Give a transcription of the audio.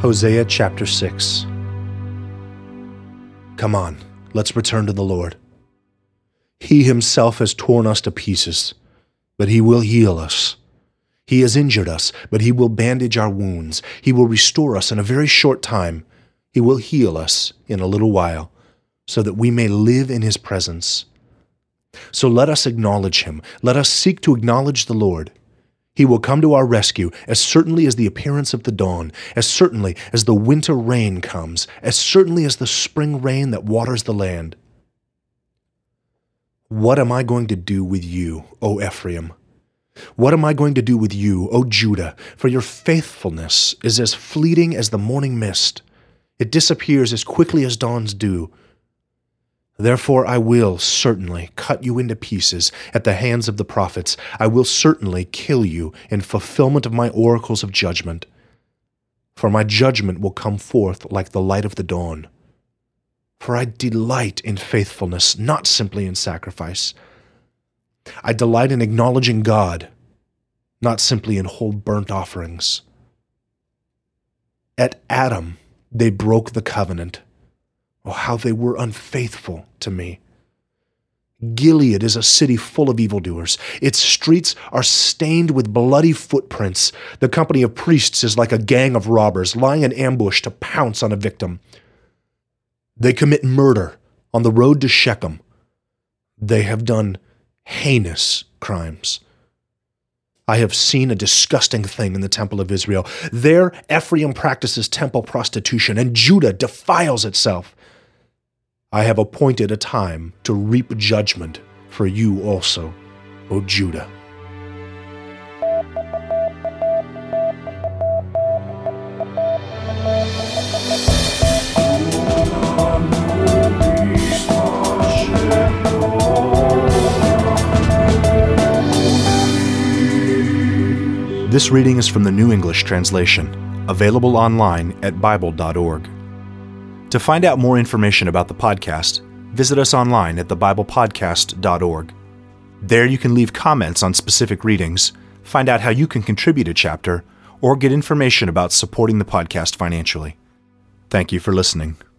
Hosea chapter 6. Come on, let's return to the Lord. He himself has torn us to pieces, but he will heal us. He has injured us, but he will bandage our wounds. He will restore us in a very short time. He will heal us in a little while, so that we may live in his presence. So let us acknowledge him. Let us seek to acknowledge the Lord. He will come to our rescue as certainly as the appearance of the dawn, as certainly as the winter rain comes, as certainly as the spring rain that waters the land. What am I going to do with you, O Ephraim? What am I going to do with you, O Judah? For your faithfulness is as fleeting as the morning mist. It disappears as quickly as dawn's dew. Therefore I will certainly cut you into pieces at the hands of the prophets. I will certainly kill you in fulfillment of my oracles of judgment. For my judgment will come forth like the light of the dawn. For I delight in faithfulness, not simply in sacrifice. I delight in acknowledging God, not simply in whole burnt offerings. At Adam they broke the covenant. Oh, how they were unfaithful to me. Gilead is a city full of evildoers. Its streets are stained with bloody footprints. The company of priests is like a gang of robbers lying in ambush to pounce on a victim. They commit murder on the road to Shechem. They have done heinous crimes. I have seen a disgusting thing in the temple of Israel. There Ephraim practices temple prostitution, and Judah defiles itself. I have appointed a time to reap judgment for you also, O Judah. This reading is from the New English Translation, available online at Bible.org. To find out more information about the podcast, visit us online at thebiblepodcast.org. There you can leave comments on specific readings, find out how you can contribute a chapter, or get information about supporting the podcast financially. Thank you for listening.